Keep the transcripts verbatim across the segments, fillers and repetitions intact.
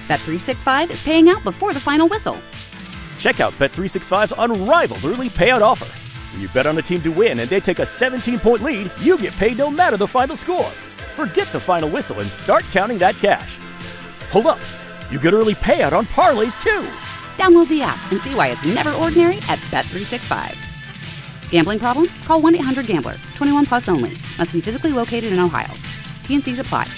Bet three sixty-five is paying out before the final whistle. Check out Bet three sixty-five's unrivaled early payout offer. When you bet on a team to win and they take a seventeen-point lead, you get paid no matter the final score. Forget the final whistle and start counting that cash. Hold up. You get early payout on parlays, too. Download the app and see why it's never ordinary at Bet three sixty-five. Gambling problem? Call one eight hundred gambler. twenty-one plus only. Must be physically located in Ohio. T N Cs apply.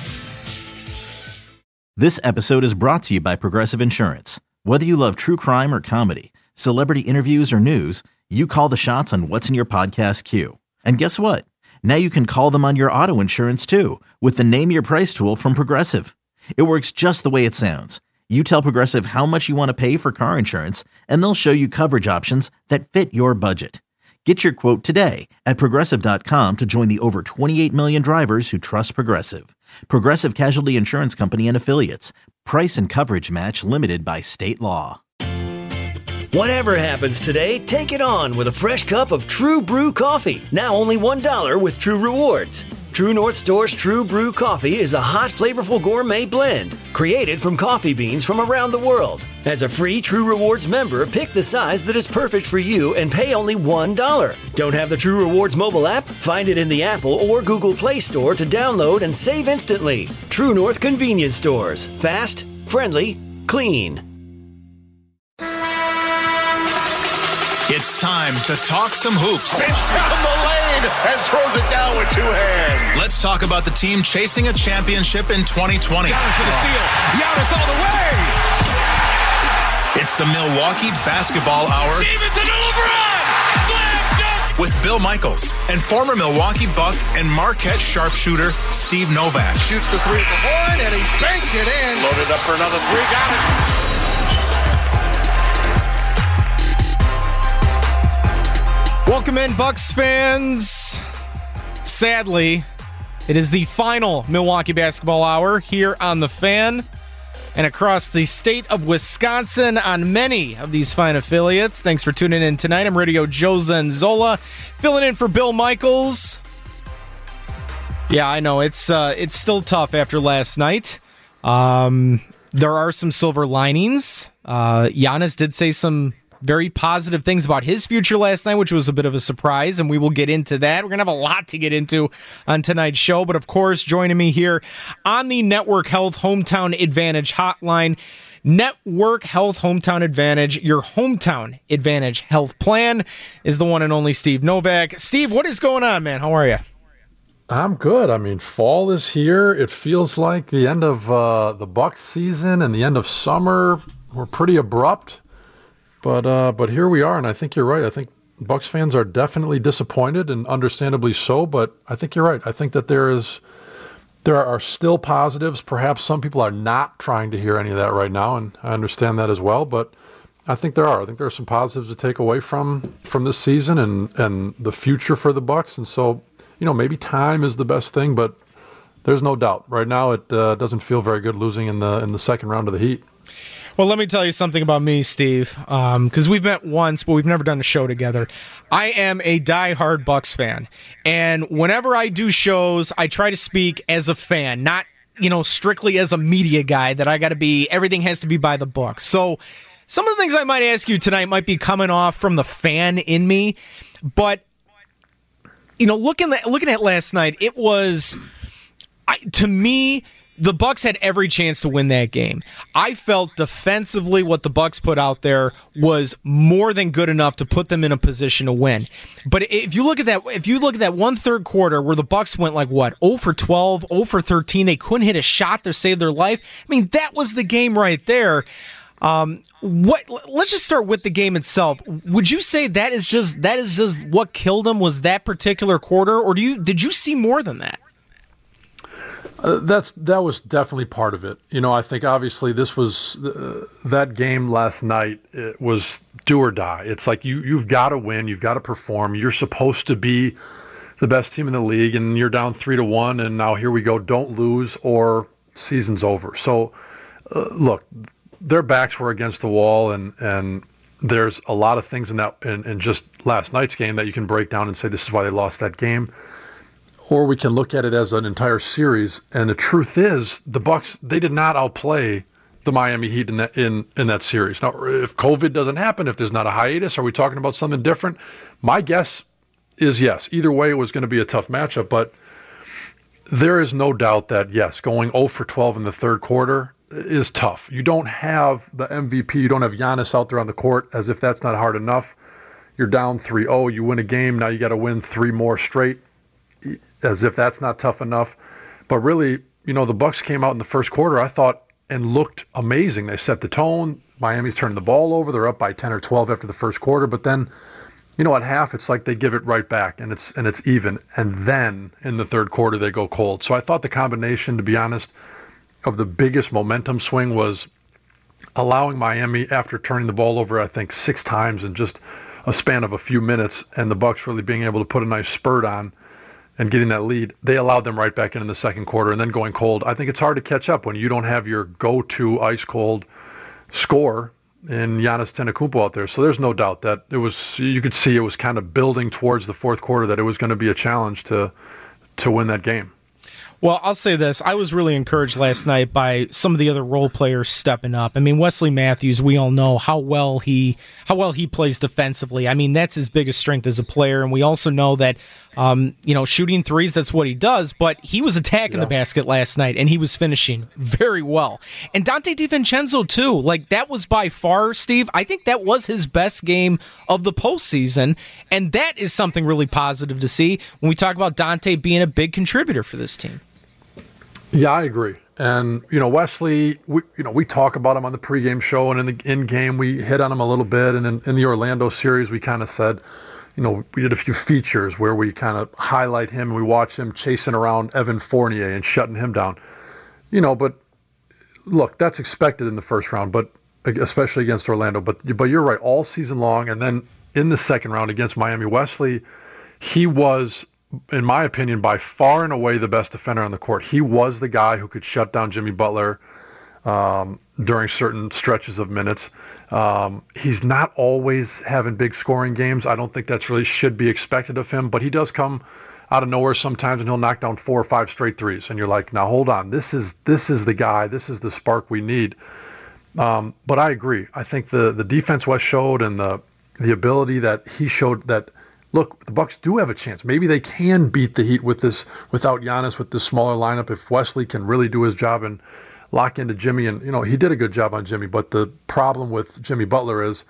This episode is brought to you by Progressive Insurance. Whether you love true crime or comedy, celebrity interviews or news, you call the shots on what's in your podcast queue. And guess what? Now you can call them on your auto insurance too with the Name Your Price tool from Progressive. It works just the way it sounds. You tell Progressive how much you want to pay for car insurance, and they'll show you coverage options that fit your budget. Get your quote today at Progressive dot com to join the over twenty-eight million drivers who trust Progressive. Progressive Casualty Insurance Company and Affiliates. Price and coverage match limited by state law. Whatever happens today, take it on with a fresh cup of True Brew coffee. Now only one dollar with True Rewards. True North Store's True Brew coffee is a hot, flavorful gourmet blend created from coffee beans from around the world. As a free True Rewards member, pick the size that is perfect for you and pay only one dollar. Don't have the True Rewards mobile app? Find it in the Apple or Google Play Store to download and save instantly. True North Convenience Stores. Fast, friendly, clean. It's time to talk some hoops. It's down the lane and throws it down with two hands. Let's talk about the team chasing a championship in twenty twenty. Giannis for the steal. Giannis all the way. It's the Milwaukee Basketball Hour. Stevenson to LeBron. Slam dunk. With Bill Michaels and former Milwaukee Buck and Marquette sharpshooter Steve Novak. Shoots the three at the horn and he banked it in. Loaded up for another three. Got it. Welcome in, Bucks fans. Sadly, it is the final Milwaukee Basketball Hour here on The Fan and across the state of Wisconsin on many of these fine affiliates. Thanks for tuning in tonight. I'm Radio Joe Zanzola, filling in for Bill Michaels. Yeah, I know, it's uh, it's still tough after last night. Um, there are some silver linings. Uh, Giannis did say some very positive things about his future last night, which was a bit of a surprise, and we will get into that. We're going to have a lot to get into on tonight's show, but of course, joining me here on the Network Health Hometown Advantage hotline, Network Health Hometown Advantage, your Hometown Advantage health plan, is the one and only Steve Novak. Steve, what is going on, man? How are you? I'm good. I mean, fall is here. It feels like the end of uh, the Bucks season and the end of summer were pretty abrupt. But uh, but here we are, and I think you're right. I think Bucks fans are definitely disappointed, and understandably so. But I think you're right. I think that there is there are still positives. Perhaps some people are not trying to hear any of that right now, and I understand that as well. But I think there are. I think there are some positives to take away from from this season and and the future for the Bucks. And so, you know, maybe time is the best thing, but there's no doubt right now it uh, doesn't feel very good losing in the in the second round of the Heat. Well, let me tell you something about me, Steve, because um, we've met once, but we've never done a show together. I am a diehard Bucks fan, and whenever I do shows, I try to speak as a fan, not, you know, strictly as a media guy, that I got to be, everything has to be by the book. So some of the things I might ask you tonight might be coming off from the fan in me, but, you know, looking at, looking at last night, it was, I, to me, the Bucks had every chance to win that game. I felt defensively what the Bucks put out there was more than good enough to put them in a position to win. But if you look at that, if you look at that one third quarter where the Bucks went like what, zero for twelve, zero for thirteen, they couldn't hit a shot to save their life. I mean, that was the game right there. Um, what? Let's just start with the game itself. Would you say that is just that is just what killed them? Was that particular quarter, or do you did you see more than that? Uh, that's that was definitely part of it. You know, I think obviously this was uh, that game last night. It was do or die. It's like you you've got to win. You've got to perform. You're supposed to be the best team in the league, and you're down three to one. And now here we go. Don't lose, or season's over. So, uh, look, their backs were against the wall, and and there's a lot of things in that in, in just last night's game that you can break down and say this is why they lost that game. Or we can look at it as an entire series, and the truth is, the Bucks, they did not outplay the Miami Heat in that in, in that series. Now, if COVID doesn't happen, if there's not a hiatus, are we talking about something different? My guess is yes. Either way, it was going to be a tough matchup, but there is no doubt that, yes, going oh for twelve in the third quarter is tough. You don't have the M V P. You don't have Giannis out there on the court, as if that's not hard enough. You're down three oh. You win a game. Now you got to win three more straight, as if that's not tough enough. But really, you know, the Bucks came out in the first quarter, I thought, and looked amazing. They set the tone. Miami's turning the ball over. They're up by ten or twelve after the first quarter. But then, you know, at half, it's like they give it right back, and it's and it's even. And then in the third quarter, they go cold. So I thought the combination, to be honest, of the biggest momentum swing was allowing Miami, after turning the ball over, I think, six times in just a span of a few minutes, and the Bucks really being able to put a nice spurt on and getting that lead, they allowed them right back in in the second quarter and then going cold. I think it's hard to catch up when you don't have your go-to ice-cold score in Giannis Antetokounmpo out there. So there's no doubt that it was, you could see it was kind of building towards the fourth quarter, that it was going to be a challenge to to win that game. Well, I'll say this. I was really encouraged last night by some of the other role players stepping up. I mean, Wesley Matthews, we all know how well he how well he plays defensively. I mean, that's his biggest strength as a player, and we also know that um, you know, shooting threes, that's what he does, but he was attacking yeah. the basket last night, and he was finishing very well. And Dante DiVincenzo, too. Like, that was by far, Steve, I think that was his best game of the postseason, and that is something really positive to see when we talk about Dante being a big contributor for this team. Yeah, I agree. And, you know, Wesley, we, you know, we talk about him on the pregame show, and in the in-game we hit on him a little bit. And in, in the Orlando series, we kind of said, you know, we did a few features where we kind of highlight him. We watch him chasing around Evan Fournier and shutting him down. You know, but look, that's expected in the first round, but especially against Orlando. But but you're right, all season long. And then in the second round against Miami, Wesley, he was, in my opinion, by far and away the best defender on the court. He was the guy who could shut down Jimmy Butler um, during certain stretches of minutes. Um, he's not always having big scoring games. I don't think that's really should be expected of him, but he does come out of nowhere sometimes, and he'll knock down four or five straight threes. And you're like, now hold on, this is this is the guy, this is the spark we need. Um, but I agree. I think the the defense Wes showed, and the the ability that he showed, that look, the Bucks do have a chance. Maybe they can beat the Heat with this, without Giannis, with this smaller lineup, if Wesley can really do his job and lock into Jimmy. And, you know, he did a good job on Jimmy, but the problem with Jimmy Butler is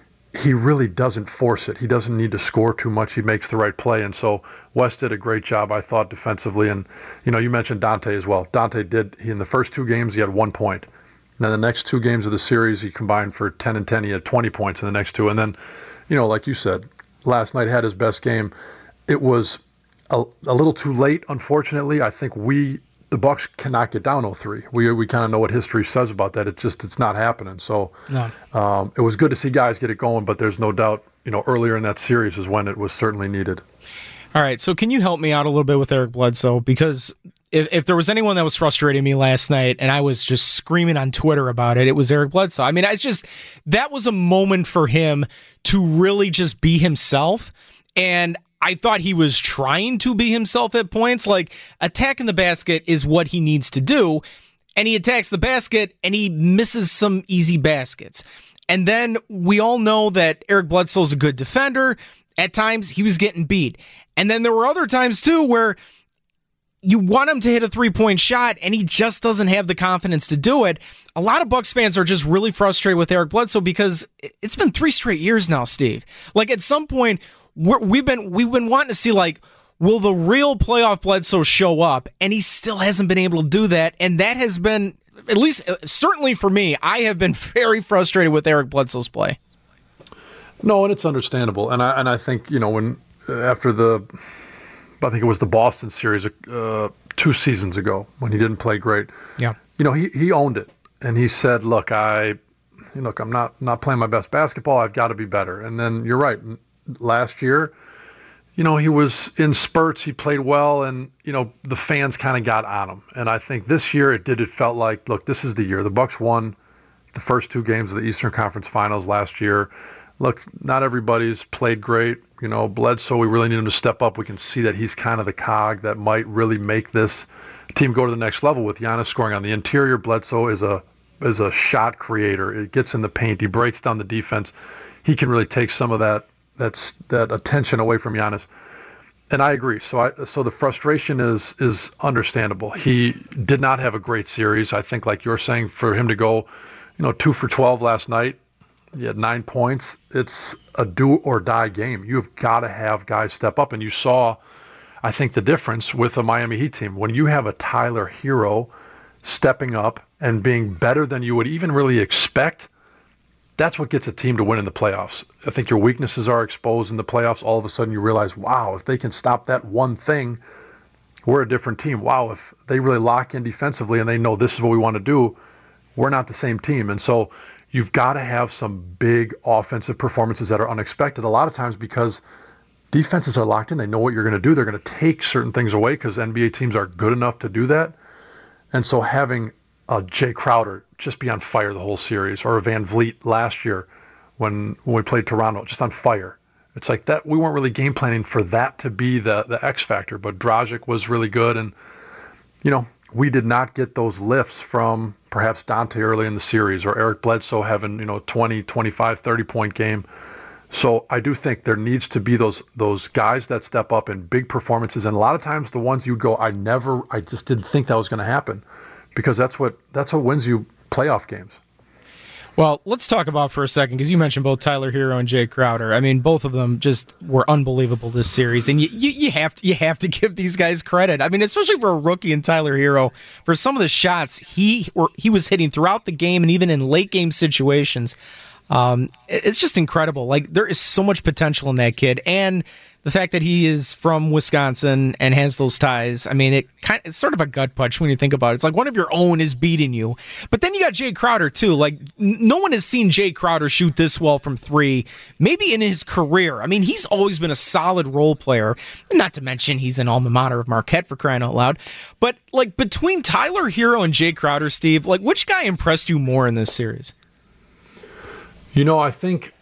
he really doesn't force it. He doesn't need to score too much. He makes the right play. And so Wes did a great job, I thought, defensively. And, you know, you mentioned Dante as well. Dante did, he, in the first two games, he had one point. And then the next two games of the series, he combined for ten and ten. He had twenty points in the next two. And then, you know, like you said, last night had his best game. It was a, a little too late, unfortunately. I think we, the Bucks, cannot get down oh three. We we kind of know what history says about that. It just it's not happening. So no. um, it was good to see guys get it going, but there's no doubt, you know, earlier in that series is when it was certainly needed. All right, so can you help me out a little bit with Eric Bledsoe? Because if, if there was anyone that was frustrating me last night, and I was just screaming on Twitter about it, it was Eric Bledsoe. I mean, it's just, that was a moment for him to really just be himself, and I thought he was trying to be himself at points. Like, attacking the basket is what he needs to do, and he attacks the basket, and he misses some easy baskets. And then we all know that Eric Bledsoe's a good defender. At times, he was getting beat. And then there were other times, too, where you want him to hit a three-point shot, and he just doesn't have the confidence to do it. A lot of Bucks fans are just really frustrated with Eric Bledsoe because it's been three straight years now, Steve. Like, at some point, we're, we've been we've been wanting to see, like, will the real playoff Bledsoe show up? And he still hasn't been able to do that, and that has been, at least, certainly for me, I have been very frustrated with Eric Bledsoe's play. No, and it's understandable. And I and I think, you know, when after the, I think it was the Boston series uh, two seasons ago when he didn't play great. Yeah. You know, he, he owned it, and he said, "Look, I, look, I'm not not playing my best basketball. I've got to be better." And then you're right. Last year, you know, he was in spurts. He played well, and you know, the fans kind of got on him. And I think this year it did. It felt like, look, this is the year. The Bucks won the first two games of the Eastern Conference Finals last year. Look, not everybody's played great. You know, Bledsoe, we really need him to step up. We can see that he's kind of the cog that might really make this team go to the next level with Giannis scoring on the interior. Bledsoe is a as a shot creator. It gets in the paint. He breaks down the defense. He can really take some of that that's that attention away from Giannis. And I agree. So I so the frustration is is understandable. He did not have a great series. I think, like you're saying, for him to go, you know, two for twelve last night, he had nine points. It's a do or die game. You've got to have guys step up. And you saw, I think, the difference with the Miami Heat team. When you have a Tyler Hero stepping up and being better than you would even really expect, that's what gets a team to win in the playoffs. I think your weaknesses are exposed in the playoffs. All of a sudden you realize, wow, if they can stop that one thing, we're a different team. Wow, if they really lock in defensively and they know this is what we want to do, we're not the same team. And so you've got to have some big offensive performances that are unexpected a lot of times because defenses are locked in. They know what you're going to do. They're going to take certain things away because N B A teams are good enough to do that. And so having a Jay Crowder just be on fire the whole series, or a Van Vliet last year when, when we played Toronto, just on fire. It's like that. We weren't really game planning for that to be the, the X factor, but Dragic was really good. And, you know, we did not get those lifts from perhaps Dante early in the series, or Eric Bledsoe having, you know, twenty, twenty-five, thirty point game. So I do think there needs to be those those guys that step up in big performances. And a lot of times the ones you go, I never, I just didn't think that was going to happen, because that's what that's what wins you playoff games. Well, let's talk about for a second, because you mentioned both Tyler Hero and Jay Crowder. I mean, both of them just were unbelievable this series, and you, you, you have to you have to give these guys credit. I mean, especially for a rookie in Tyler Hero, for some of the shots he or he was hitting throughout the game and even in late game situations. Um, it's just incredible. Like, there is so much potential in that kid, and the fact that he is from Wisconsin and has those ties, I mean, it kind of, it's sort of a gut punch when you think about it. It's like one of your own is beating you. But then you got Jay Crowder, too. Like, no one has seen Jay Crowder shoot this well from three, maybe in his career. I mean, he's always been a solid role player, not to mention he's an alma mater of Marquette, for crying out loud. But, like, between Tyler Hero and Jay Crowder, Steve, like, which guy impressed you more in this series? You know, I think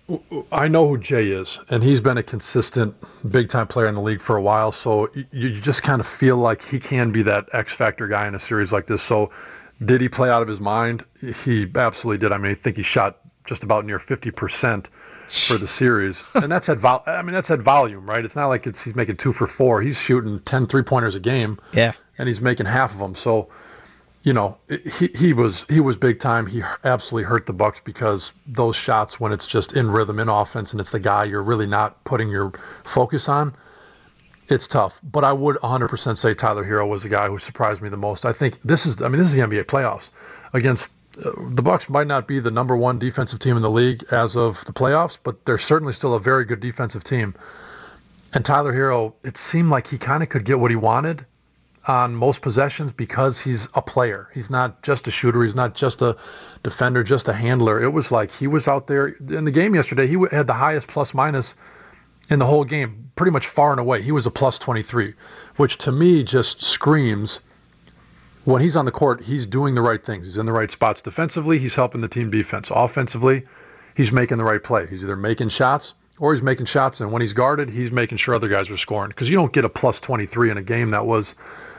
I know who Jay is, and he's been a consistent big-time player in the league for a while, so you, you just kind of feel like he can be that X-factor guy in a series like this. So did he play out of his mind? He absolutely did. I mean, I think he shot just about near fifty percent for the series, and that's at vol- I mean, that's at volume, right? It's not like it's he's making two for four. He's shooting ten three-pointers a game, yeah, and he's making half of them. So, you know, he he was he was big time. He absolutely hurt the Bucks, because those shots, when it's just in rhythm, in offense, and it's the guy you're really not putting your focus on, it's tough. But I would one hundred percent say Tyler Hero was the guy who surprised me the most. I think this is I mean this is the N B A playoffs. Against uh, the Bucks might not be the number one defensive team in the league as of the playoffs, but they're certainly still a very good defensive team. And Tyler Hero, it seemed like he kind of could get what he wanted on most possessions, because he's a player. He's not just a shooter. He's not just a defender, just a handler. It was like he was out there in the game yesterday. He had the highest plus minus in the whole game, pretty much far and away. He was a plus twenty-three, which to me just screams, when he's on the court, he's doing the right things. He's in the right spots defensively. He's helping the team defense. Offensively, he's making the right play. He's either making shots or he's making shots, and when he's guarded, he's making sure other guys are scoring, because you don't get a plus twenty-three in a game that was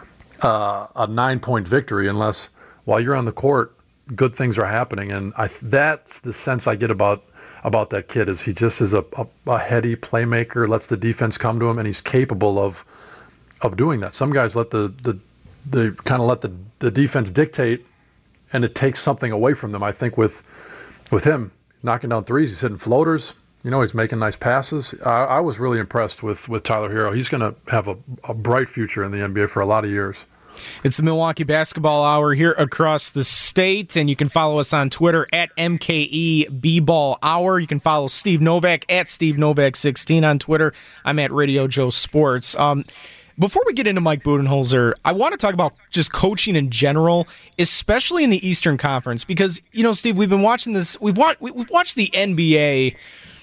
Uh, a nine-point victory unless, while you're on the court, good things are happening. And I, that's the sense I get about about that kid, is he just is a, a, a heady playmaker, lets the defense come to him, and he's capable of of doing that. Some guys let the the, the kind of let the, the defense dictate, and it takes something away from them. I think with with him knocking down threes, he's hitting floaters. You know, he's making nice passes. I, I was really impressed with, with Tyler Hero. He's going to have a, a bright future in the N B A for a lot of years. It's the Milwaukee Basketball Hour here across the state, and you can follow us on Twitter at M K E B Ball Hour. You can follow Steve Novak at Steve Novak sixteen on Twitter. I'm at Radio Joe Sports. Um, before we get into Mike Budenholzer, I want to talk about just coaching in general, especially in the Eastern Conference, because, you know, Steve, we've been watching this. We've watched we've watched the N B A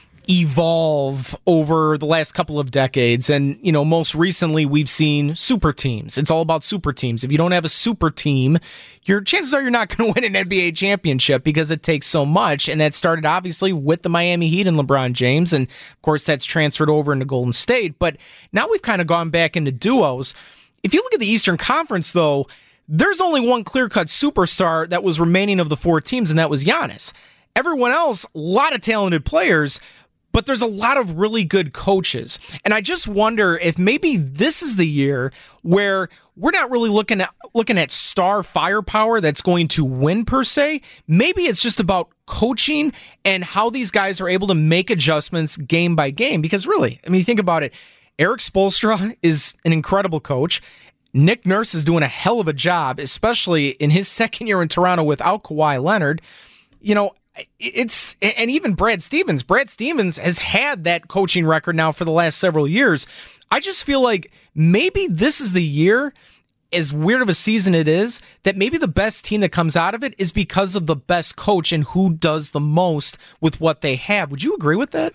evolve over the last couple of decades, and, you know, most recently we've seen super teams. It's all about super teams. If you don't have a super team, your chances are you're not going to win an N B A championship, because it takes so much. And that started obviously with the Miami Heat and LeBron James, and of course that's transferred over into Golden State. But now we've kind of gone back into duos. If you look at the Eastern Conference, though, there's only one clear-cut superstar that was remaining of the four teams, and that was Giannis. Everyone else, a lot of talented players, but there's a lot of really good coaches. And I just wonder if maybe this is the year where we're not really looking at looking at star firepower that's going to win per se. Maybe it's just about coaching and how these guys are able to make adjustments game by game. Because really, I mean, think about it. Erik Spoelstra is an incredible coach. Nick Nurse is doing a hell of a job, especially in his second year in Toronto without Kawhi Leonard. You know, it's, and even Brad Stevens. Brad Stevens has had that coaching record now for the last several years. I just feel like maybe this is the year, as weird of a season it is, that maybe the best team that comes out of it is because of the best coach and who does the most with what they have. Would you agree with that?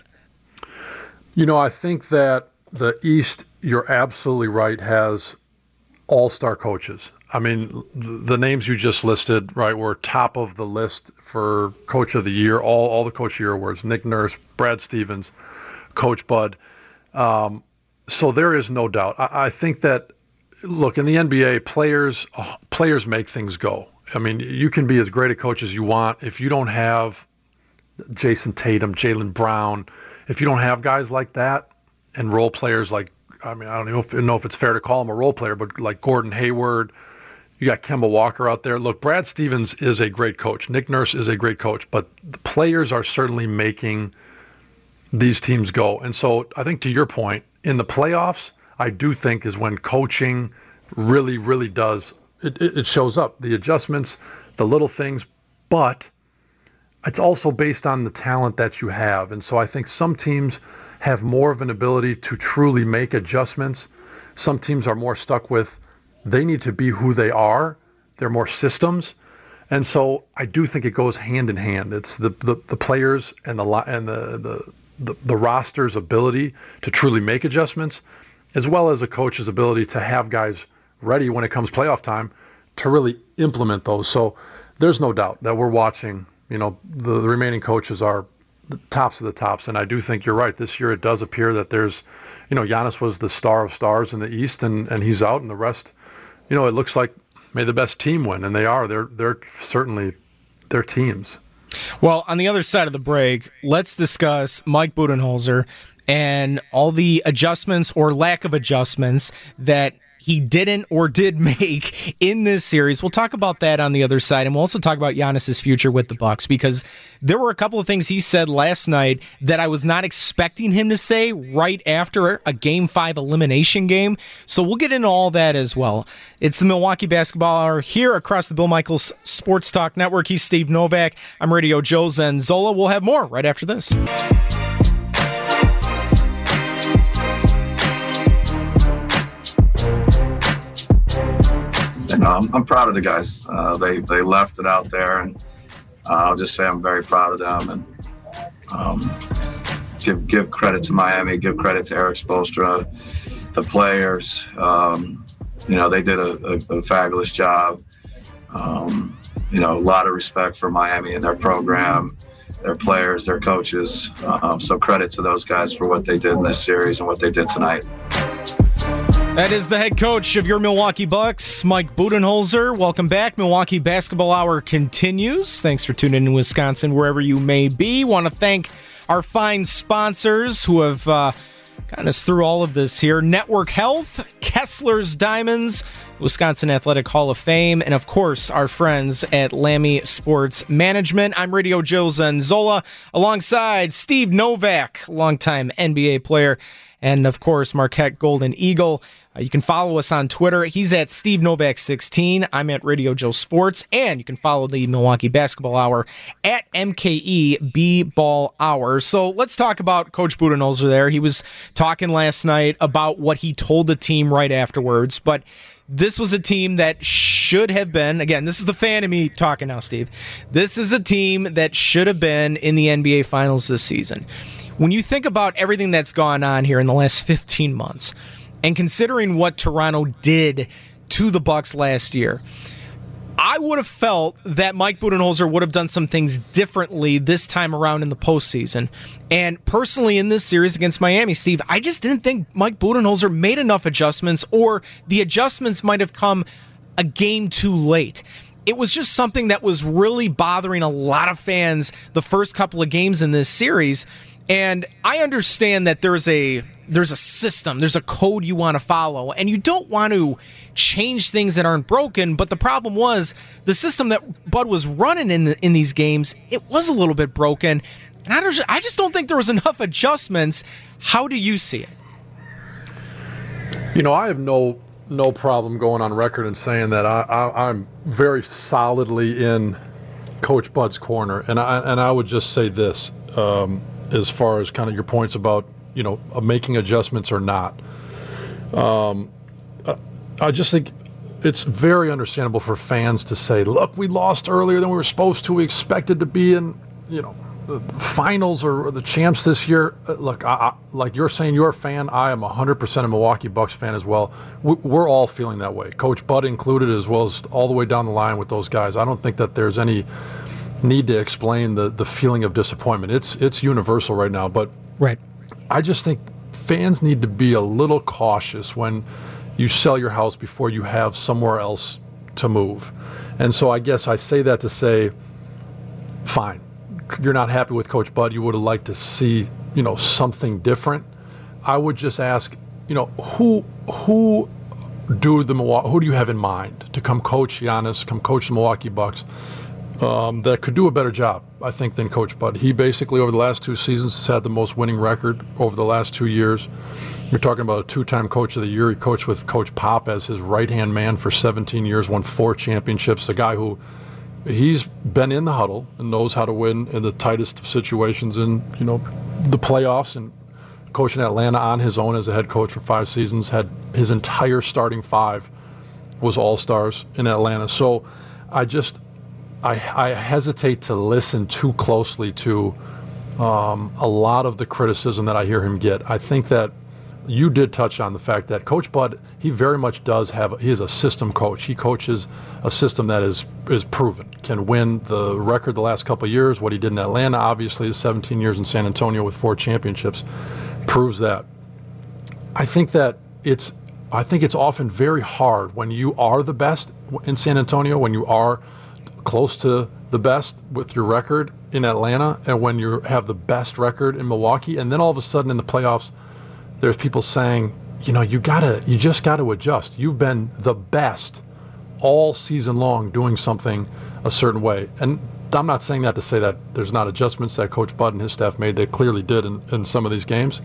You know, I think that the East, you're absolutely right, has all-star coaches. I mean, the names you just listed, right, were top of the list for Coach of the Year. All all the Coach of the Year awards: Nick Nurse, Brad Stevens, Coach Bud. Um, so there is no doubt. I, I think that, look, in the N B A, players uh, players make things go. I mean, you can be as great a coach as you want if you don't have Jason Tatum, Jaylen Brown, if you don't have guys like that and role players like, I mean, I don't know if, know if it's fair to call him a role player, but like Gordon Hayward, you got Kemba Walker out there. Look, Brad Stevens is a great coach. Nick Nurse is a great coach, but the players are certainly making these teams go. And so I think to your point, in the playoffs, I do think is when coaching really, really does, it, it, it shows up. The adjustments, the little things, but it's also based on the talent that you have. And so I think some teams have more of an ability to truly make adjustments. Some teams are more stuck with, they need to be who they are. They're more systems. And so I do think it goes hand in hand. It's the, the, the players and the and the, the, the, the roster's ability to truly make adjustments, as well as a coach's ability to have guys ready when it comes playoff time to really implement those. So there's no doubt that we're watching, you know, the, the remaining coaches are the tops of the tops. And I do think you're right. This year it does appear that there's, you know, Giannis was the star of stars in the East, and, and he's out, and the rest, you know, it looks like may the best team win, and they are. They're they're certainly their teams. Well, on the other side of the break, let's discuss Mike Budenholzer and all the adjustments or lack of adjustments that he didn't or did make in this series. We'll talk about that on the other side, and we'll also talk about Giannis's future with the Bucks, because there were a couple of things he said last night that I was not expecting him to say right after a Game five elimination game. So we'll get into all that as well. It's the Milwaukee Basketball Hour here across the Bill Michaels Sports Talk Network. He's Steve Novak. I'm Radio Joe Zanzola. We'll have more right after this. You know, I'm, I'm proud of the guys. Uh, they they left it out there, and uh, I'll just say I'm very proud of them. And um, give give credit to Miami, give credit to Erik Spoelstra, the players. Um, you know, they did a, a, a fabulous job. Um, you know, a lot of respect for Miami and their program, their players, their coaches. Um, so credit to those guys for what they did in this series and what they did tonight. That is the head coach of your Milwaukee Bucks, Mike Budenholzer. Welcome back. Milwaukee Basketball Hour continues. Thanks for tuning in Wisconsin, wherever you may be. Want to thank our fine sponsors who have uh, gotten us through all of this here. Network Health, Kessler's Diamonds, Wisconsin Athletic Hall of Fame, and of course, our friends at Lammy Sports Management. I'm Radio Joe Zanzola, alongside Steve Novak, longtime N B A player, and of course, Marquette Golden Eagle. Uh, you can follow us on Twitter. He's at Steve Novak sixteen. I'm at Radio Joe Sports. And you can follow the Milwaukee Basketball Hour at M K E B Ball Hour. So let's talk about Coach Budenholzer there. He was talking last night about what he told the team right afterwards. But this was a team that should have been, again, this is the fan of me talking now, Steve. This is a team that should have been in the N B A Finals this season. When you think about everything that's gone on here in the last fifteen months, and considering what Toronto did to the Bucks last year, I would have felt that Mike Budenholzer would have done some things differently this time around in the postseason. And personally, in this series against Miami, Steve, I just didn't think Mike Budenholzer made enough adjustments, or the adjustments might have come a game too late. It was just something that was really bothering a lot of fans the first couple of games in this series. And I understand that there's a there's a system, there's a code you want to follow, and you don't want to change things that aren't broken. But the problem was the system that Bud was running in the, in these games, it was a little bit broken. And I, don't, I just don't think there was enough adjustments. How do you see it? You know, I have no no problem going on record and saying that I, I, I'm very solidly in Coach Bud's corner. And I, and I would just say this. Um, as far as kind of your points about, you know, uh, making adjustments or not. Um, uh, I just think it's very understandable for fans to say, look, we lost earlier than we were supposed to. We expected to be in, you know, the finals or, or the champs this year. Uh, look, I, I, like you're saying you're a fan, I am one hundred percent a Milwaukee Bucks fan as well. We, we're all feeling that way, Coach Bud included, as well as all the way down the line with those guys. I don't think that there's any need to explain the the feeling of disappointment. It's it's universal right now, but right. I just think fans need to be a little cautious when you sell your house before you have somewhere else to move. And so I guess I say that to say, fine, you're not happy with Coach Bud. You would have liked to see, you know, something different. I would just ask, you know, who who do the who do you have in mind to come coach Giannis, come coach the Milwaukee Bucks? Um, that could do a better job, I think, than Coach Bud. He basically, over the last two seasons, has had the most winning record over the last two years. You're talking about a two-time Coach of the Year. He coached with Coach Pop as his right-hand man for seventeen years, won four championships, a guy who he's been in the huddle and knows how to win in the tightest of situations in, you know, the playoffs, and coaching Atlanta on his own as a head coach for five seasons, had his entire starting five was all-stars in Atlanta. So I just... I, I hesitate to listen too closely to um, a lot of the criticism that I hear him get. I think that you did touch on the fact that Coach Bud, he very much does have, he is a system coach. He coaches a system that is is proven, can win the record the last couple of years. What he did in Atlanta, obviously, is seventeen years in San Antonio with four championships, proves that. I think that it's, I think it's often very hard when you are the best in San Antonio, when you are close to the best with your record in Atlanta, and when you have the best record in Milwaukee, and then all of a sudden in the playoffs, there's people saying, you know, you gotta, you just got to adjust. You've been the best all season long doing something a certain way. And I'm not saying that to say that there's not adjustments that Coach Bud and his staff made. They clearly did in, in some of these games.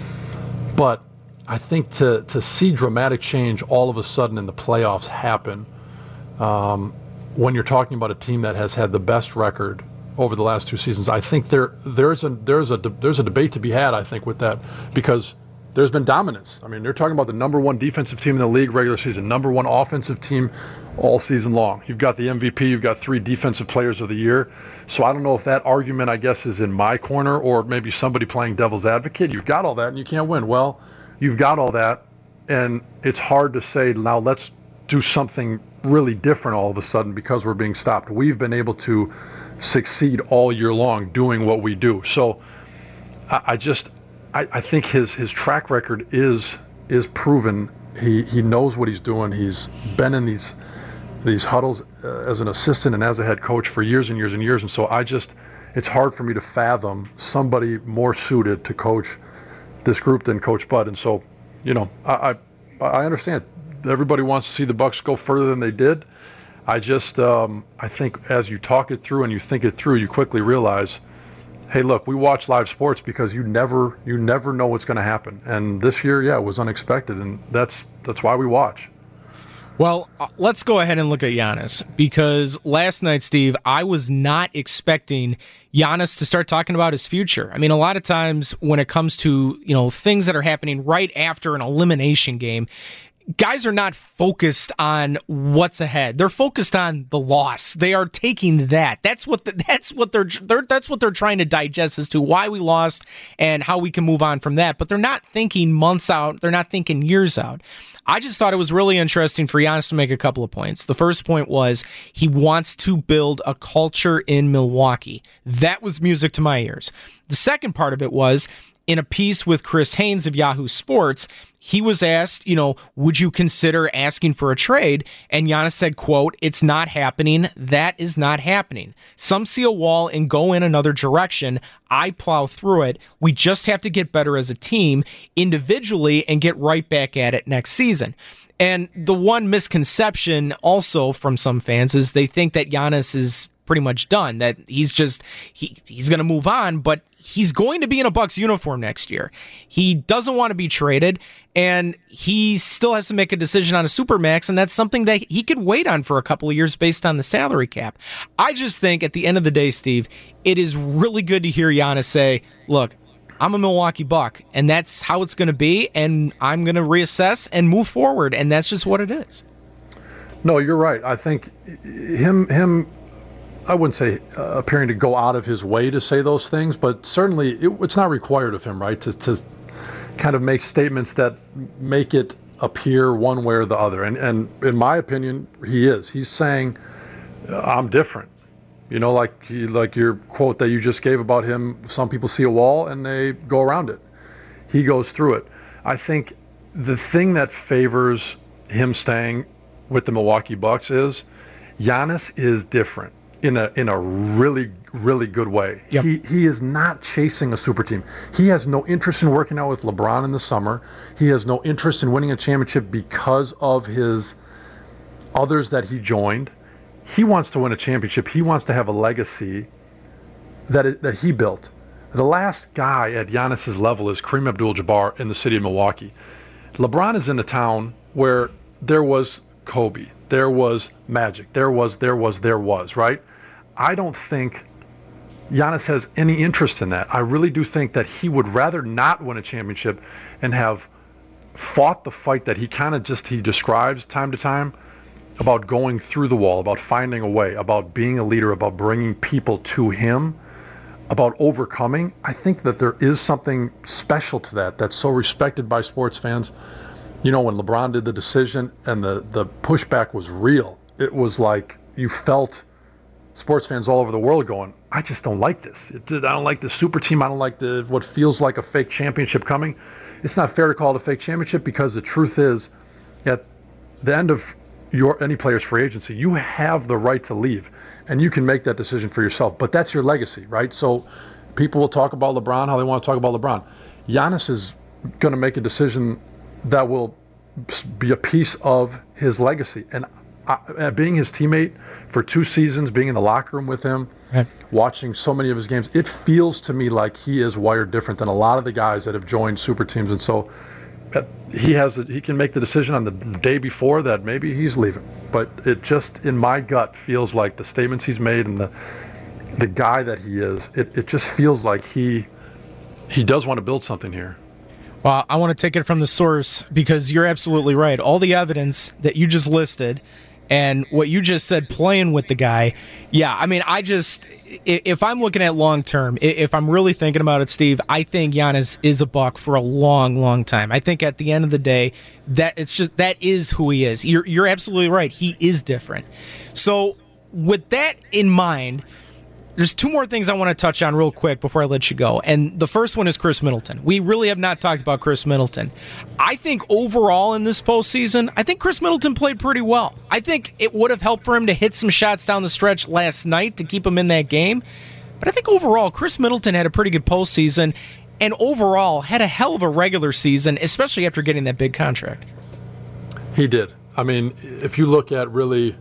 But I think to to see dramatic change all of a sudden in the playoffs happen, um, when you're talking about a team that has had the best record over the last two seasons, I think there there's a there's a there's a debate to be had, I think, with that, because there's been dominance. I mean, they're talking about the number one defensive team in the league regular season, number one offensive team all season long. You've got the M V P, you've got three defensive players of the year. So I don't know if that argument, I guess, is in my corner or maybe somebody playing devil's advocate. You've got all that and you can't win. Well, you've got all that, and it's hard to say, now let's do something really different all of a sudden because we're being stopped. We've been able to succeed all year long doing what we do. So I, I just, I, I think his his track record is is proven. He he knows what he's doing. He's been in these these huddles uh, as an assistant and as a head coach for years and years and years. And so I just, it's hard for me to fathom somebody more suited to coach this group than Coach Bud. And so, you know, I I, I understand. Everybody wants to see the Bucks go further than they did. I just, um, I think as you talk it through and you think it through, you quickly realize, hey, look, we watch live sports because you never, you never know what's going to happen. And this year, yeah, it was unexpected, and that's that's why we watch. Well, uh, let's go ahead and look at Giannis, because last night, Steve, I was not expecting Giannis to start talking about his future. I mean, a lot of times when it comes to, you know, things that are happening right after an elimination game, guys are not focused on what's ahead. They're focused on the loss. They are taking that. That's what the, that's what they're, they're that's what they're trying to digest as to why we lost and how we can move on from that. But they're not thinking months out. They're not thinking years out. I just thought it was really interesting for Giannis to make a couple of points. The first point was he wants to build a culture in Milwaukee. That was music to my ears. The second part of it was in a piece with Chris Haynes of Yahoo Sports, he was asked, you know, would you consider asking for a trade? And Giannis said, quote, "It's not happening. That is not happening. Some see a wall and go in another direction. I plow through it. We just have to get better as a team individually and get right back at it next season." And the one misconception also from some fans is they think that Giannis is pretty much done, that he's just, he he's going to move on, but he's going to be in a Bucks uniform next year. He doesn't want to be traded, and he still has to make a decision on a Supermax, and that's something that he could wait on for a couple of years based on the salary cap. I just think at the end of the day, Steve, it is really good to hear Giannis say, look, I'm a Milwaukee Buck, and that's how it's going to be, and I'm going to reassess and move forward, and that's just what it is. No, you're right. I think him, him, I wouldn't say uh, appearing to go out of his way to say those things, but certainly it, it's not required of him, right, to, to kind of make statements that make it appear one way or the other. And, and in my opinion, he is. He's saying, I'm different. You know, like he, like your quote that you just gave about him, some people see a wall and they go around it. He goes through it. I think the thing that favors him staying with the Milwaukee Bucks is Giannis is different. In a in a really, really good way. Yep. He he is not chasing a super team. He has no interest in working out with LeBron in the summer. He has no interest in winning a championship because of his others that he joined. He wants to win a championship. He wants to have a legacy that it, that he built. The last guy at Giannis's level is Kareem Abdul-Jabbar in the city of Milwaukee. LeBron is in a town where there was Kobe, there was Magic, there was, there was, there was, right? I don't think Giannis has any interest in that. I really do think that he would rather not win a championship and have fought the fight that he kind of just, he describes time to time about going through the wall, about finding a way, about being a leader, about bringing people to him, about overcoming. I think that there is something special to that that's so respected by sports fans. You know, when LeBron did the decision and the, the pushback was real, it was like you felt sports fans all over the world going, I just don't like this. It, I don't like the super team. I don't like the what feels like a fake championship coming. It's not fair to call it a fake championship because the truth is, at the end of your any player's free agency, you have the right to leave, and you can make that decision for yourself. But that's your legacy, right? So people will talk about LeBron how they want to talk about LeBron. Giannis is going to make a decision that will be a piece of his legacy. And uh, being his teammate for two seasons, being in the locker room with him, right, watching so many of his games, it feels to me like he is wired different than a lot of the guys that have joined super teams. And so uh, he has a, he can make the decision on the day before that maybe he's leaving. But it just, in my gut, feels like the statements he's made and the the guy that he is, it, it just feels like he he does want to build something here. Well, I want to take it from the source because you're absolutely right. All the evidence that you just listed and what you just said, playing with the guy, yeah, I mean, I just, if I'm looking at long term, if I'm really thinking about it, Steve, I think Giannis is a Buck for a long, long time. I think at the end of the day, that it's just, that is who he is. You're, you're absolutely right. He is different. So with that in mind, there's two more things I want to touch on real quick before I let you go. And the first one is Chris Middleton. We really have not talked about Chris Middleton. I think overall in this postseason, I think Chris Middleton played pretty well. I think it would have helped for him to hit some shots down the stretch last night to keep him in that game. But I think overall, Chris Middleton had a pretty good postseason and overall had a hell of a regular season, especially after getting that big contract. He did. I mean, if you look at really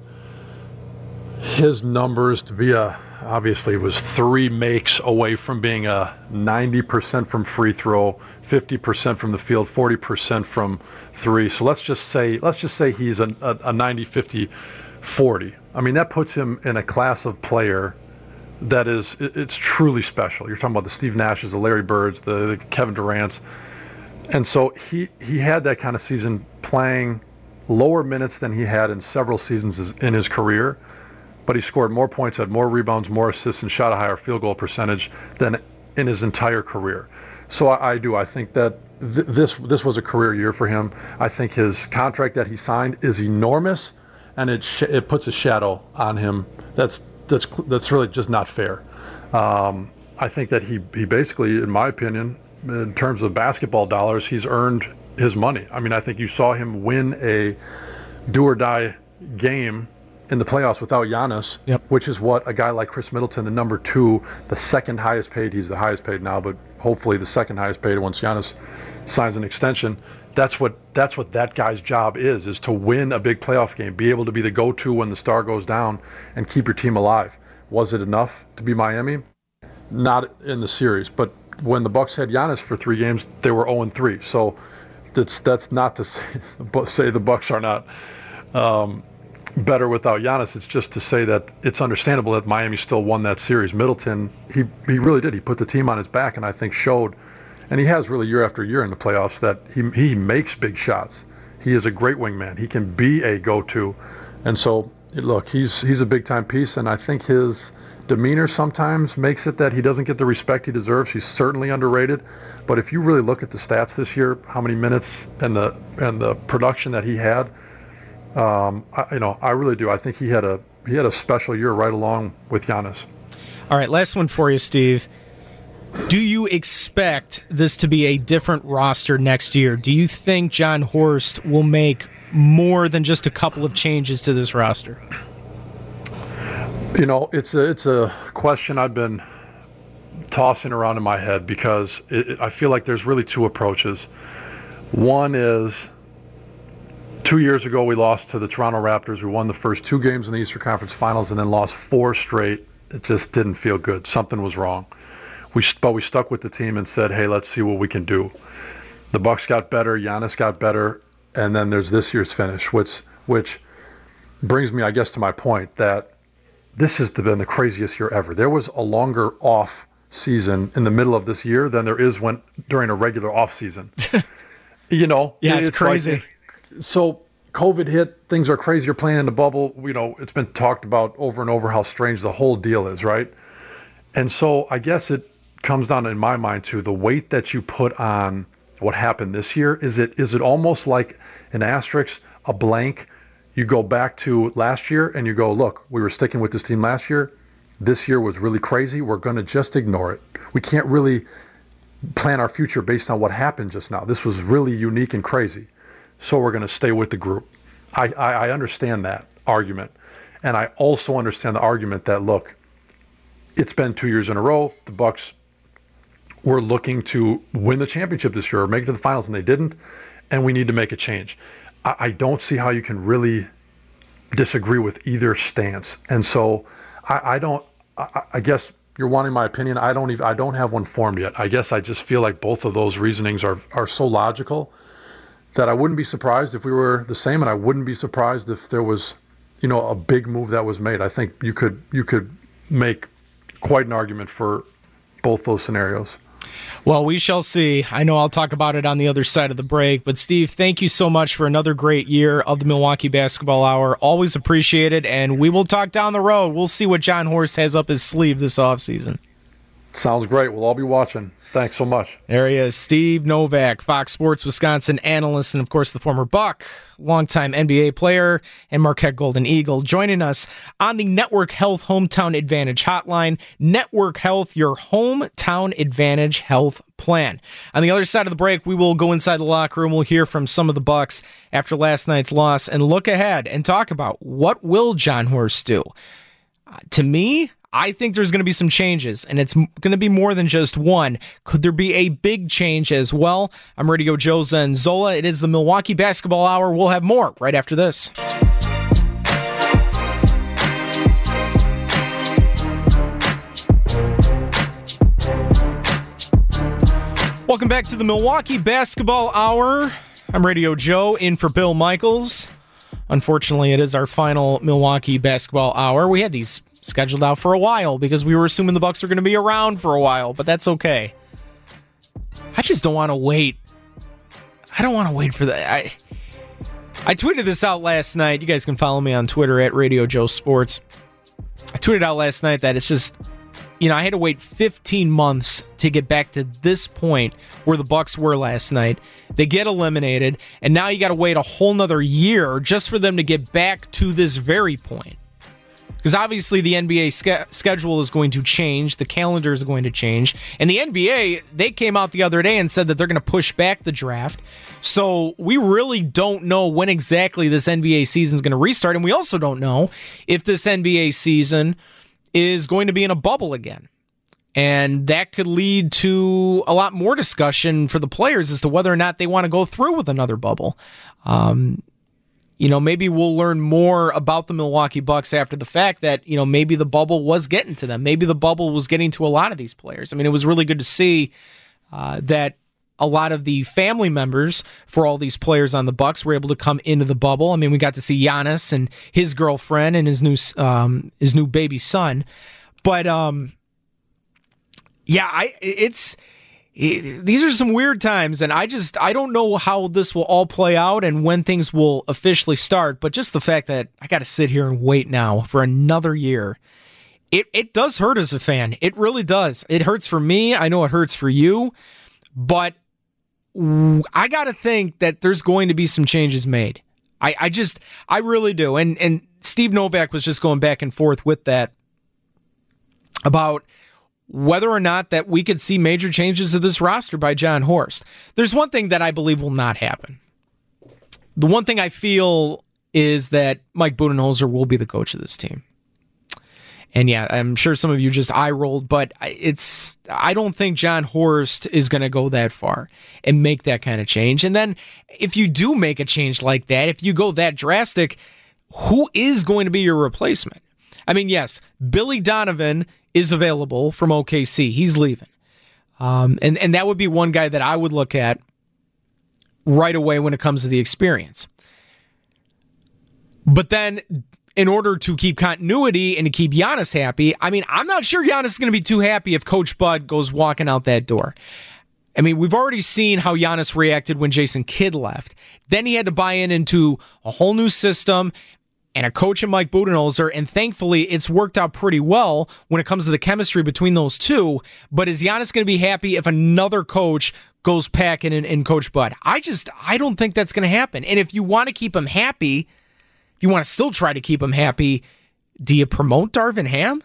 his numbers to be a, obviously was three makes away from being a ninety percent from free throw, fifty percent from the field, forty percent from three. So let's just say let's just say he's a, a, a ninety, fifty, forty. I mean, that puts him in a class of player that is, it, it's truly special. You're talking about the Steve Nashes, the Larry Birds, the, the Kevin Durant's. And so he, he had that kind of season playing lower minutes than he had in several seasons in his career. But he scored more points, had more rebounds, more assists, and shot a higher field goal percentage than in his entire career. So I, I do. I think that th- this this was a career year for him. I think his contract that he signed is enormous, and it sh- it puts a shadow on him. That's that's that's really just not fair. Um, I think that he he basically, in my opinion, in terms of basketball dollars, he's earned his money. I mean, I think you saw him win a do-or-die game in the playoffs without Giannis, yep. which is what a guy like Chris Middleton, the number two, the second highest paid, he's the highest paid now, but hopefully the second highest paid once Giannis signs an extension. That's what that's what that guy's job is, is to win a big playoff game, be able to be the go-to when the star goes down and keep your team alive. Was it enough to be Miami? Not in the series, but when the Bucks had Giannis for three games, they were oh and three. So that's that's not to say, say the Bucks are not um, better without Giannis. It's just to say that it's understandable that Miami still won that series. Middleton, he he really did. He put the team on his back, and I think showed, and he has really year after year in the playoffs, that he he makes big shots. He is a great wingman. He can be a go-to, and so look, he's he's a big-time piece, and I think his demeanor sometimes makes it that he doesn't get the respect he deserves. He's certainly underrated, but if you really look at the stats this year, how many minutes and the and the production that he had, um, I, you know, I really do. I think he had a he had a special year right along with Giannis. All right, last one for you, Steve. Do you expect this to be a different roster next year? Do you think Jon Horst will make more than just a couple of changes to this roster? You know, it's a, it's a question I've been tossing around in my head because it, it, I feel like there's really two approaches. One is two years ago we lost to the Toronto Raptors. We won the first two games in the Eastern Conference Finals and then lost four straight. It just didn't feel good. Something was wrong. We but we stuck with the team and said, hey, let's see what we can do. The Bucks got better. Giannis got better. And then there's this year's finish, which which brings me, I guess, to my point that this has been the craziest year ever. There was a longer off season in the middle of this year than there is when during a regular off season. You know, yeah, it's, it's crazy. Like, so COVID hit, things are crazy. You're playing in the bubble. You know, it's been talked about over and over how strange the whole deal is, right? And so I guess it comes down in my mind to the weight that you put on what happened this year. Is it is it almost like an asterisk, a blank? You go back to last year and you go, look, we were sticking with this team last year. This year was really crazy. We're going to just ignore it. We can't really plan our future based on what happened just now. This was really unique and crazy. So we're going to stay with the group. I, I, I understand that argument. And I also understand the argument that, look, it's been two years in a row. The Bucks were looking to win the championship this year or make it to the finals, and they didn't. And we need to make a change. I don't see how you can really disagree with either stance. And so I, I don't, I, I guess you're wanting my opinion. I don't even, I don't have one formed yet. I guess I just feel like both of those reasonings are, are so logical that I wouldn't be surprised if we were the same. And I wouldn't be surprised if there was, you know, a big move that was made. I think you could, you could make quite an argument for both those scenarios. Well, we shall see. I know I'll talk about it on the other side of the break. But, Steve, thank you so much for another great year of the Milwaukee Basketball Hour. Always appreciated, and we will talk down the road. We'll see what Jon Horst has up his sleeve this offseason. Sounds great. We'll all be watching. Thanks so much. There he is, Steve Novak, Fox Sports Wisconsin analyst, and, of course, the former Buck, longtime N B A player, and Marquette Golden Eagle, joining us on the Network Health Hometown Advantage hotline. Network Health, your hometown advantage health plan. On the other side of the break, we will go inside the locker room. We'll hear from some of the Bucks after last night's loss and look ahead and talk about what will Jon Horst do. Uh, to me, I think there's going to be some changes, and it's going to be more than just one. Could there be a big change as well? I'm Radio Joe Zanzola. It is the Milwaukee Basketball Hour. We'll have more right after this. Welcome back to the Milwaukee Basketball Hour. I'm Radio Joe, in for Bill Michaels. Unfortunately, it is our final Milwaukee Basketball Hour. We had these scheduled out for a while because we were assuming the Bucks were going to be around for a while, but that's okay. I just don't want to wait. I don't want to wait for that. I I tweeted this out last night. You guys can follow me on Twitter at Radio Joe Sports. I tweeted out last night that it's just, you know, I had to wait fifteen months to get back to this point where the Bucks were last night. They get eliminated, and now you got to wait a whole nother year just for them to get back to this very point. Because obviously the N B A ske- schedule is going to change, the calendar is going to change, and the N B A, they came out the other day and said that they're going to push back the draft. So we really don't know when exactly this N B A season is going to restart, and we also don't know if this N B A season is going to be in a bubble again. And that could lead to a lot more discussion for the players as to whether or not they want to go through with another bubble. Um, you know, maybe we'll learn more about the Milwaukee Bucks after the fact that, you know, maybe the bubble was getting to them. Maybe the bubble was getting to a lot of these players. I mean, it was really good to see uh, that a lot of the family members for all these players on the Bucks were able to come into the bubble. I mean, we got to see Giannis and his girlfriend and his new um, his new baby son. But um, yeah, I it's it, these are some weird times, and I just I don't know how this will all play out and when things will officially start. But just the fact that I got to sit here and wait now for another year, it it does hurt as a fan. It really does. It hurts for me. I know it hurts for you, but I got to think that there's going to be some changes made. I, I just, I really do. And and Steve Novak was just going back and forth with that about whether or not that we could see major changes to this roster by John Horst. There's one thing that I believe will not happen. The one thing I feel is that Mike Budenholzer will be the coach of this team. And yeah, I'm sure some of you just eye rolled, but it's I don't think John Horst is going to go that far and make that kind of change. And then if you do make a change like that, if you go that drastic, who is going to be your replacement? I mean, yes, Billy Donovan is available from O K C. He's leaving. Um, and, and that would be one guy that I would look at right away when it comes to the experience. But then in order to keep continuity and to keep Giannis happy, I mean, I'm not sure Giannis is going to be too happy if Coach Bud goes walking out that door. I mean, we've already seen how Giannis reacted when Jason Kidd left. Then he had to buy in into a whole new system and a coach in Mike Budenholzer, and thankfully it's worked out pretty well when it comes to the chemistry between those two. But is Giannis going to be happy if another coach goes packing in, in Coach Bud? I just, I don't think that's going to happen. And if you want to keep him happy, if you want to still try to keep him happy, do you promote Darvin Ham?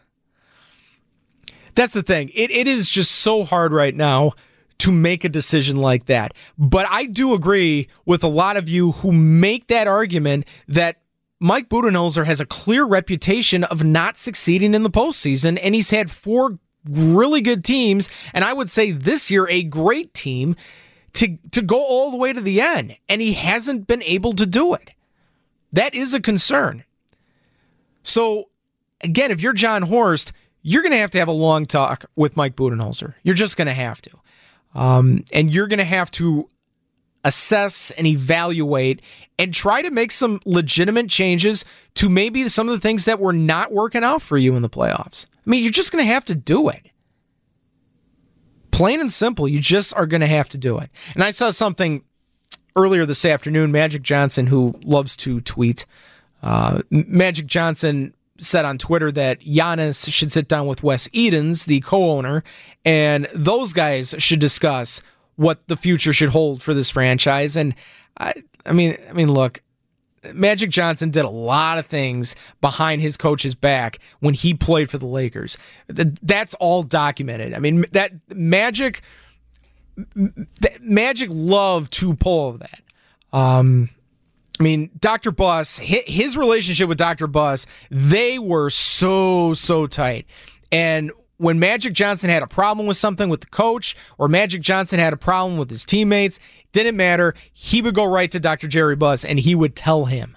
That's the thing. It It is just so hard right now to make a decision like that. But I do agree with a lot of you who make that argument that Mike Budenholzer has a clear reputation of not succeeding in the postseason, and he's had four really good teams, and I would say this year a great team, to, to go all the way to the end, and he hasn't been able to do it. That is a concern. So, again, if you're John Horst, you're going to have to have a long talk with Mike Budenholzer. You're just going to have to. Um, and you're going to have to assess and evaluate and try to make some legitimate changes to maybe some of the things that were not working out for you in the playoffs. I mean, you're just going to have to do it. Plain and simple, you just are going to have to do it. And I saw something earlier this afternoon, Magic Johnson, who loves to tweet, uh, Magic Johnson said on Twitter that Giannis should sit down with Wes Edens, the co-owner, and those guys should discuss what the future should hold for this franchise. And I, I mean, I mean, look, Magic Johnson did a lot of things behind his coach's back when he played for the Lakers. That's all documented. I mean, that Magic. Magic loved to pull that. Um, I mean, Doctor Buss, his relationship with Doctor Buss, they were so, so tight. And when Magic Johnson had a problem with something with the coach, or Magic Johnson had a problem with his teammates, didn't matter. He would go right to Doctor Jerry Buss, and he would tell him.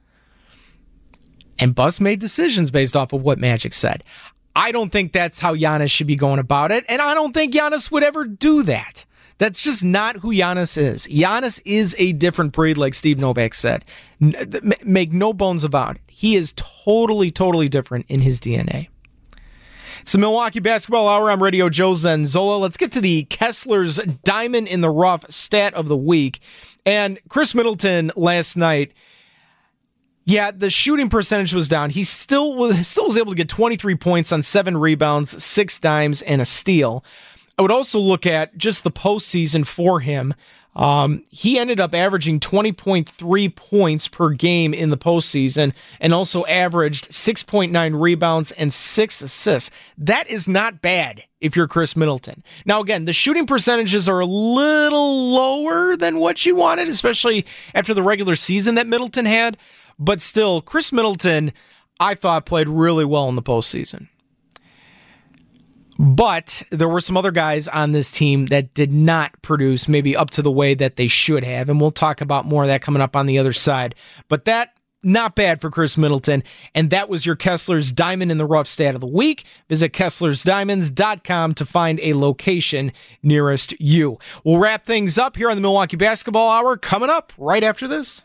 And Buss made decisions based off of what Magic said. I don't think that's how Giannis should be going about it, and I don't think Giannis would ever do that. That's just not who Giannis is. Giannis is a different breed, like Steve Novak said. N- make no bones about it. He is totally, totally different in his D N A. It's the Milwaukee Basketball Hour. I'm Radio Joe Zanzola. Let's get to the Kessler's Diamond in the Rough stat of the week. And Chris Middleton last night, yeah, the shooting percentage was down. He still was, still was able to get twenty-three points on seven rebounds, six dimes, and a steal. I would also look at just the postseason for him. Um, he ended up averaging twenty point three points per game in the postseason and also averaged six point nine rebounds and six assists. That is not bad if you're Chris Middleton. Now, again, the shooting percentages are a little lower than what you wanted, especially after the regular season that Middleton had. But still, Chris Middleton, I thought, played really well in the postseason. But there were some other guys on this team that did not produce maybe up to the way that they should have, and we'll talk about more of that coming up on the other side. But that, not bad for Chris Middleton, and that was your Kessler's Diamond in the Rough stat of the week. Visit Kessler's Diamonds dot com to find a location nearest you. We'll wrap things up here on the Milwaukee Basketball Hour coming up right after this.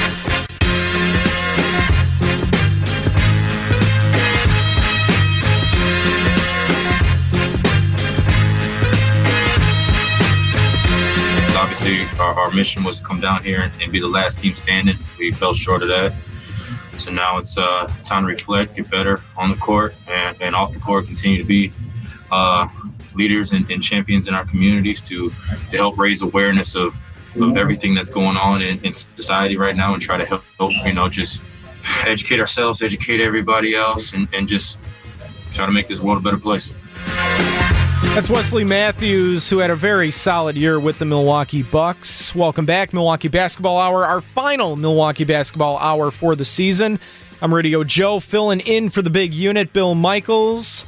Obviously, our, our mission was to come down here and, and be the last team standing. We fell short of that. So now it's uh, time to reflect, get better on the court, and, and off the court, continue to be uh, leaders and, and champions in our communities to to help raise awareness of, of everything that's going on in, in society right now, and try to help, you know, just educate ourselves, educate everybody else, and, and just try to make this world a better place. That's Wesley Matthews, who had a very solid year with the Milwaukee Bucks. Welcome back, Milwaukee Basketball Hour, our final Milwaukee Basketball Hour for the season. I'm Radio Joe, filling in for the big unit, Bill Michaels.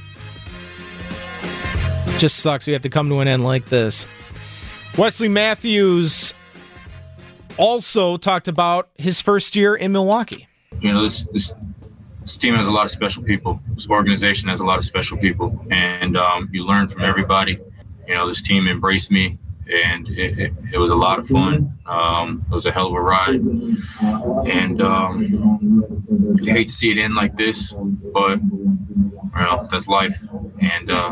Just sucks we have to come to an end like this. Wesley Matthews also talked about his first year in Milwaukee. You know, this this This team has a lot of special people. This organization has a lot of special people, and um, you learn from everybody. You know, this team embraced me, and it, it, it was a lot of fun. Um, it was a hell of a ride, and um, you hate to see it end like this, but well, that's life. And uh,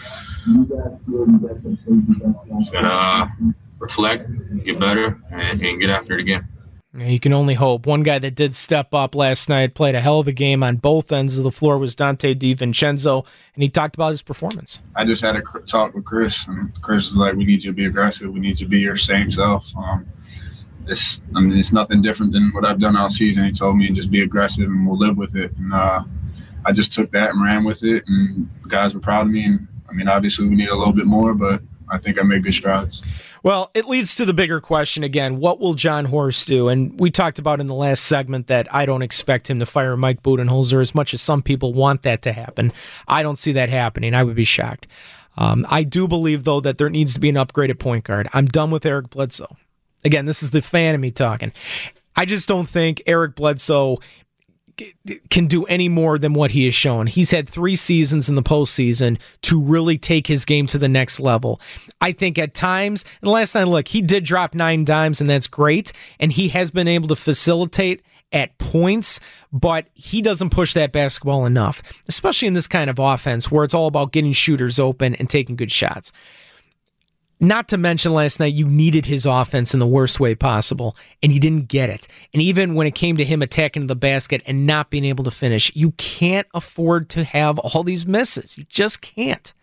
just gotta uh, reflect, get better, and, and get after it again. You can only hope. One guy that did step up last night, played a hell of a game on both ends of the floor, was Dante DiVincenzo, and he talked about his performance. I just had a talk with Chris, and Chris was like, we need you to be aggressive. We need you to be your same self. Um, it's, I mean, it's nothing different than what I've done all season. He told me to just be aggressive, and we'll live with it. And uh, I just took that and ran with it, and the guys were proud of me. And, I mean, obviously we need a little bit more, but I think I made good strides. Well, it leads to the bigger question again. What will Jon Horst do? And we talked about in the last segment that I don't expect him to fire Mike Budenholzer as much as some people want that to happen. I don't see that happening. I would be shocked. Um, I do believe, though, that there needs to be an upgraded point guard. I'm done with Eric Bledsoe. Again, this is the fan of me talking. I just don't think Eric Bledsoe can do any more than what he has shown. He's had three seasons in the postseason to really take his game to the next level. I think at times, and last night, look, he did drop nine dimes, and that's great, and he has been able to facilitate at points, but he doesn't push that basketball enough, especially in this kind of offense where it's all about getting shooters open and taking good shots. Not to mention last night, you needed his offense in the worst way possible, and you didn't get it. And even when it came to him attacking the basket and not being able to finish, you can't afford to have all these misses. You just can't.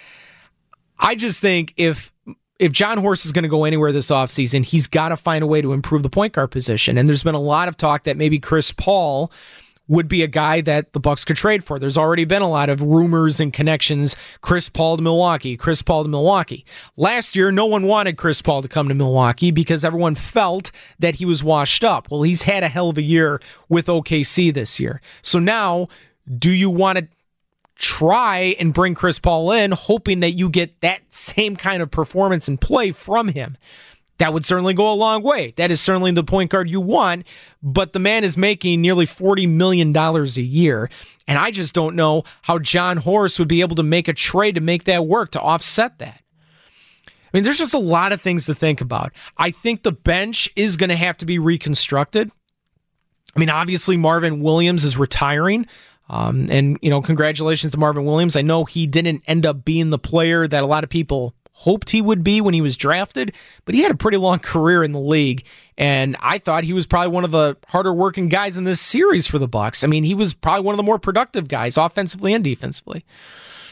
I just think if if Jon Horst is going to go anywhere this offseason, he's got to find a way to improve the point guard position. And there's been a lot of talk that maybe Chris Paul would be a guy that the Bucks could trade for. There's already been a lot of rumors and connections. Chris Paul to Milwaukee, Chris Paul to Milwaukee. Last year, no one wanted Chris Paul to come to Milwaukee because everyone felt that he was washed up. Well, he's had a hell of a year with O K C this year. So now, do you want to try and bring Chris Paul in, hoping that you get that same kind of performance and play from him? That would certainly go a long way. That is certainly the point guard you want, but the man is making nearly forty million dollars a year, and I just don't know how Jon Horst would be able to make a trade to make that work, to offset that. I mean, there's just a lot of things to think about. I think the bench is going to have to be reconstructed. I mean, obviously, Marvin Williams is retiring. Um, and, you know, congratulations to Marvin Williams. I know he didn't end up being the player that a lot of people hoped he would be when he was drafted, but he had a pretty long career in the league, and I thought he was probably one of the harder working guys in this series for the Bucks. I mean, he was probably one of the more productive guys offensively and defensively.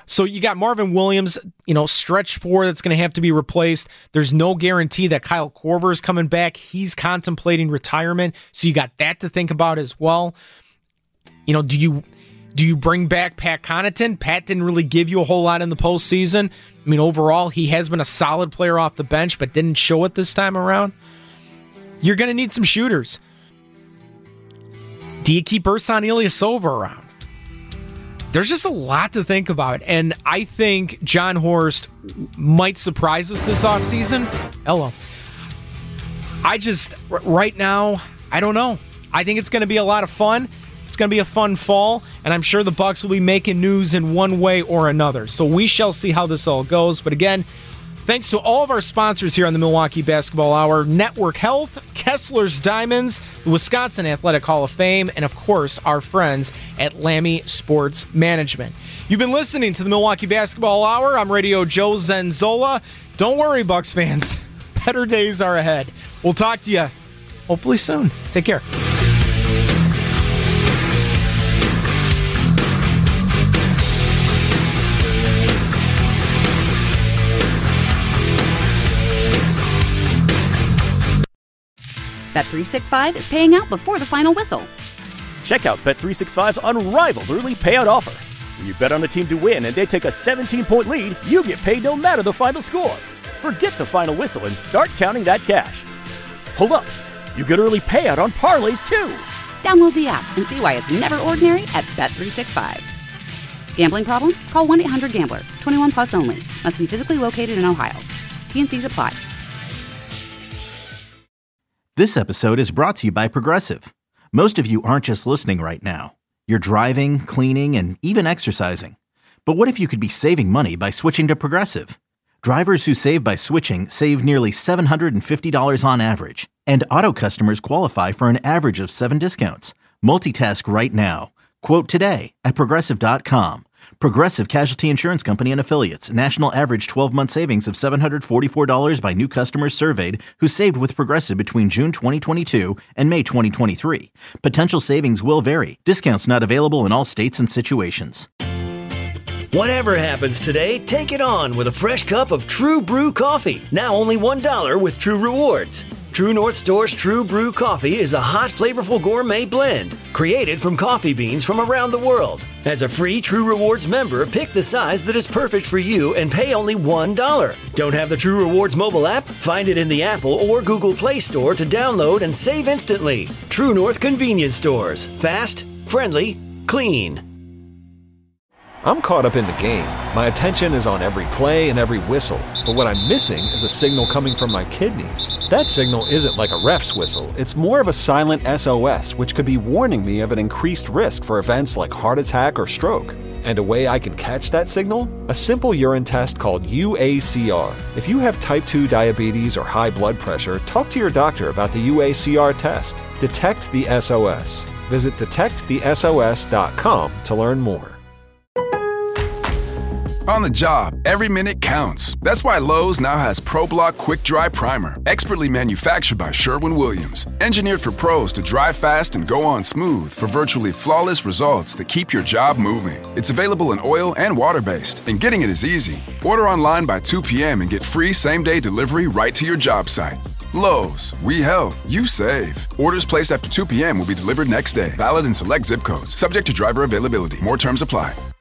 So you got Marvin Williams, you know, stretch four that's going to have to be replaced. There's no guarantee that Kyle Korver is coming back. He's contemplating retirement. So you got that to think about as well. You know, do you do you bring back Pat Connaughton? Pat didn't really give you a whole lot in the postseason. I mean, overall, he has been a solid player off the bench, but didn't show it this time around. You're going to need some shooters. Do you keep Ersan Ilyasova around? There's just a lot to think about, and I think John Horst might surprise us this offseason. Hello. I just, right now, I don't know. I think it's going to be a lot of fun. It's going to be a fun fall, and I'm sure the Bucks will be making news in one way or another. So we shall see how this all goes. But again, thanks to all of our sponsors here on the Milwaukee Basketball Hour, Network Health, Kessler's Diamonds, the Wisconsin Athletic Hall of Fame, and of course, our friends at Lammy Sports Management. You've been listening to the Milwaukee Basketball Hour. I'm Radio Joe Zenzola. Don't worry, Bucks fans. Better days are ahead. We'll talk to you hopefully soon. Take care. Bet three sixty-five is paying out before the final whistle. Check out Bet three sixty-five's unrivaled early payout offer. When you bet on a team to win and they take a seventeen-point lead, you get paid no matter the final score. Forget the final whistle and start counting that cash. Hold up. You get early payout on parlays, too. Download the app and see why it's never ordinary at Bet three sixty-five. Gambling problem? Call one eight hundred gambler. twenty-one plus only. Must be physically located in Ohio. T and C's apply. This episode is brought to you by Progressive. Most of you aren't just listening right now. You're driving, cleaning, and even exercising. But what if you could be saving money by switching to Progressive? Drivers who save by switching save nearly seven hundred fifty dollars on average. And auto customers qualify for an average of seven discounts. Multitask right now. Quote today at Progressive dot com. Progressive Casualty Insurance Company and Affiliates. National average twelve-month savings of seven hundred forty-four dollars by new customers surveyed who saved with Progressive between June twenty twenty-two and May twenty twenty-three. Potential savings will vary. Discounts not available in all states and situations. Whatever happens today, take it on with a fresh cup of True Brew coffee. Now only one dollar with True Rewards. True North Store's True Brew Coffee is a hot, flavorful gourmet blend created from coffee beans from around the world. As a free True Rewards member, pick the size that is perfect for you and pay only one dollar. Don't have the True Rewards mobile app? Find it in the Apple or Google Play Store to download and save instantly. True North Convenience Stores. Fast, friendly, clean. I'm caught up in the game. My attention is on every play and every whistle. But what I'm missing is a signal coming from my kidneys. That signal isn't like a ref's whistle. It's more of a silent S O S, which could be warning me of an increased risk for events like heart attack or stroke. And a way I can catch that signal? A simple urine test called U A C R. If you have type two diabetes or high blood pressure, talk to your doctor about the U A C R test. Detect the S O S. Visit detect the S O S dot com to learn more. On the job, every minute counts. That's why Lowe's now has ProBlock Quick Dry Primer, expertly manufactured by Sherwin-Williams. Engineered for pros to dry fast and go on smooth for virtually flawless results that keep your job moving. It's available in oil and water-based, and getting it is easy. Order online by two p.m. and get free same-day delivery right to your job site. Lowe's, we help, you save. Orders placed after two p.m. will be delivered next day. Valid in select zip codes. Subject to driver availability. More terms apply.